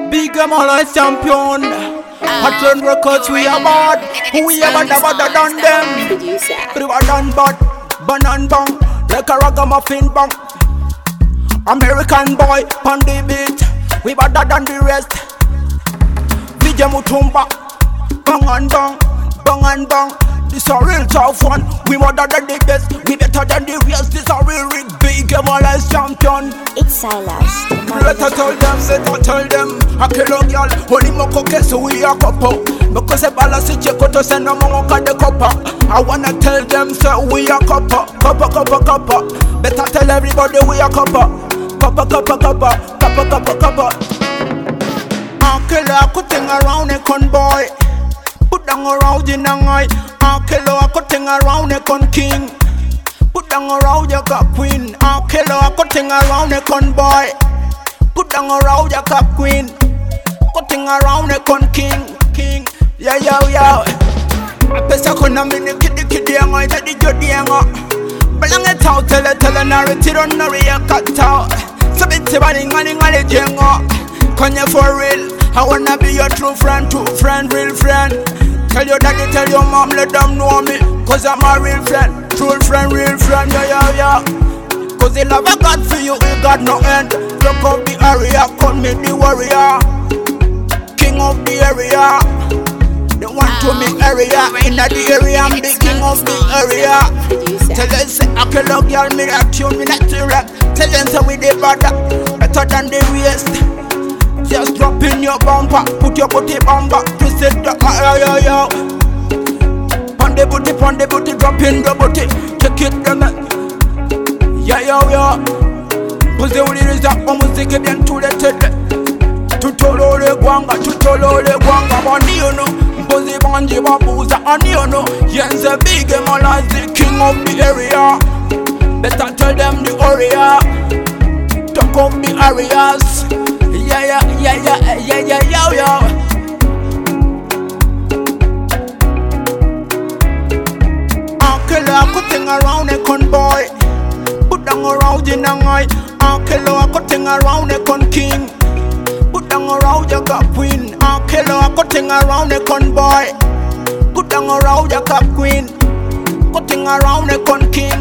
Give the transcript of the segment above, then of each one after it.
Big Malaz champion. Pattern records we are bad. We are better than them. Better than bad. Banan bang. Like a ragamuffin bang. American boy on the beat. We better than the rest. Vijay Mutumba. Bang and bang. Bang and bang. This a real tough one. We better than the best. We better than the rest. This a real big Malaz champion. It's Silas. Better tell them. I kill a girl. Only more cocaine so we a couple. Because a balance is check out to send no more the copper. I wanna tell them so we a couple. Couple. Better tell everybody we a couple. Couple. I kill a cutting around a convoy. Put down around in an eye. I kill a cutting around a con king. Put down around your cup queen. I kill a cutting around a convoy. Put down around your cup queen. Cutting around a con king. Yeah. I best I couldn't mean the kid young I did the good young. Belang it out, tell a narrative on the real cut out. So it's about the jango. Can you for real? I wanna be your true friend, real friend. Tell your daddy, tell your mom, let them know me. Cause I'm a real friend, true friend, real friend, yeah. Cause the love I got for you, it got no end. Look up the area, call me the warrior. King of the area. They want to me area. In the area, I'm the king of the area. Tell them say I can love y'all, me that tune, me that to rap. Tell them say we the better than the rest. Just drop in your bumper, put your booty bumper, twist it up, yo. Pon the booty, drop in the booty, take it down. Yo. Pussy with it is up, music again to the tete. Tutolole guanga, money you know. Pussy banji babuza, and you know. Yes, a big Malaz, the king of the area. Better tell them the area. Talk of the areas. Yeah, yo. Uncle, I'm cutting around a convoy. Put down around in an eye. Uncle, I'm cutting around a con king. Put down around your cup queen. Uncle, I'm cutting around a convoy. Put down around your cup queen. Cutting around a con king.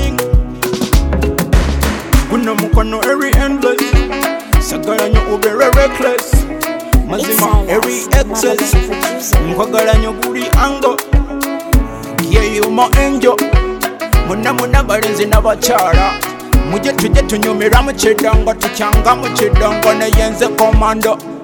Kuna mukono every endless. Sagaranyo ubere reckless. Mazima every excess. Mkwagaranyo buri ango. Yeah, you my angel. Muna barinzi n'abacyara. Mujye tujye tunyumira mu kidongo tucyanga mu kidongo ne yenze komando.